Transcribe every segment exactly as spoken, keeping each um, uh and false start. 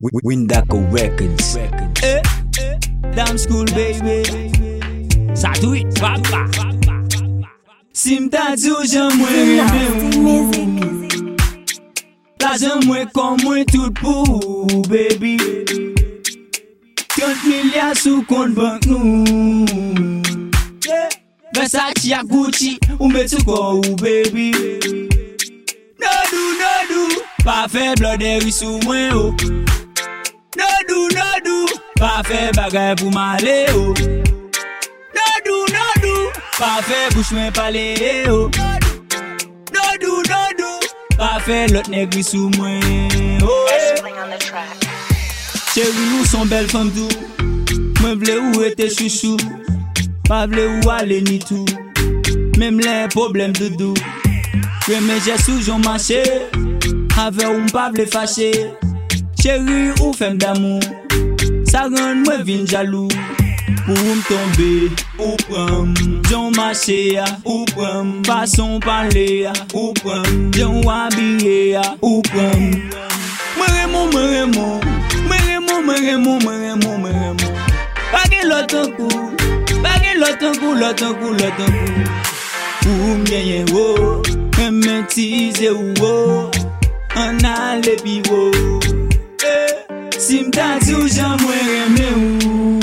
Windako Records. Eh, eh, damn school baby. Ça do it, papa. Sim ta tou jan mwen reme ou. La jan mwen kon mwen tout pou, baby. trente milyar sou kont bank nou. Versace ya Gucci, ou met sou kon ou, baby. No do, no do, pa fe bloderi sou mwen ou. No do, no do, pa fe bagay pou male ou. No do, no do, pa fe bouche mwen pale ou. No do, no do, pa fe lot negri sou mwen ou. Chéri ou son bel femme dou, mwen vle ou ete chouchou, pa vle ou ale ni tou, même les problèmes doudou. Reme jè sou jon marché, ave ou m'pa vle fâché. Chéri ou femme d'amour, ça rend mwen vin jaloux. Pour m'tomber, ou pram, jon marché ya, ou pram, façon parler ya, ou pram, jon habillé ya, ou pram. Mwen remo, mwen remo, mwen remo, mwen remo, mwen remo, mwen remo. Page l'autre coup, page l'autre coup, l'autre coup, l'autre coup. Ou m'yenye wo, m'en tise wo, an ale pi wo. Si m'ta tou jan mwen reme ou.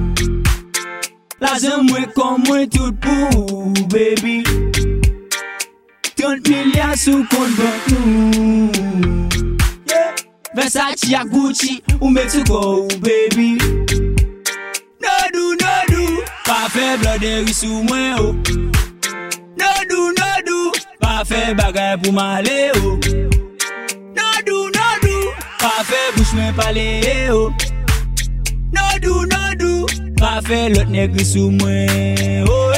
La jan mwen kon mwen tout pou, baby. trente milyar sou kont bank nou. Versace ya Gucci, ou met sou kon ou, baby. No do, no do, pa fe bloderi sou mwen ou. No do, no do, pa fe bagay pou male ou. No do, no do, pa fe bouche mwen pale ou. No do, no do, pa fe lot negri sou mwen ou.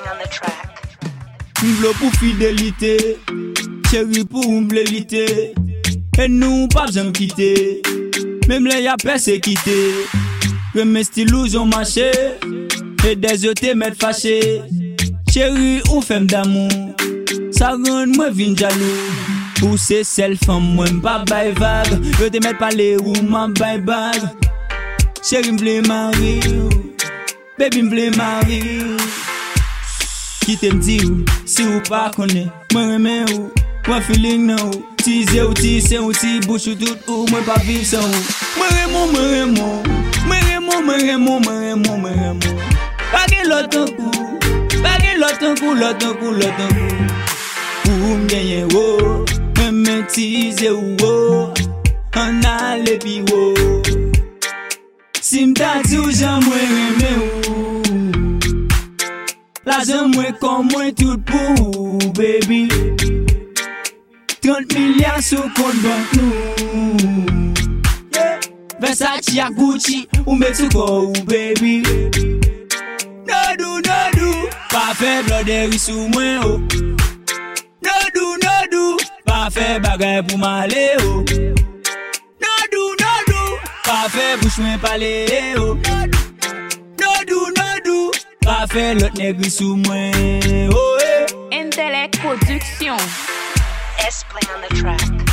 M'vlo pou fidelite, chéri pou m'blelite. Et nous pas besoin quitter, même les y'a persécuté. Reme stylou jon marché, et des yeux te met fâché. Chéri ou femme d'amour, ça rend moi vin jaloux. Ou c'est celle femme moi m'pa bay vague, yo te met parler ou m'a bay bag. Chéri m'vle mari, baby m'vle mari. Qui t'aime di ou, si ou pas connaît, moi reme ou, moi feeling nou. Tise ou tise ou ti bouche ou tout ou, mwen pa viv san ou. Mwen remo, mwen remo, mwen remo, mwen remo, mwen remo, mwen remo. Page l'autre coup, page l'autre coup, l'autre coup, l'autre coup. Ou m'yenye wo, mwen tise ou wo, an ale pi wo. Si m'ta tou jan mwen reme ou. La jan mwen kon mwen tout pou, baby. trente milyar sou kont bank nou. Versace ya Gucci, ou met sou kon ou, baby. No do, no do, pa fe bloderi sou mwen ou. No do, no do, pa fe bagay pou male ou. No do, no do, pa fe bouche mwen pale ou. No do, no do, pa fe lot negri sou mwen ou. Intellect Production. S play on the track.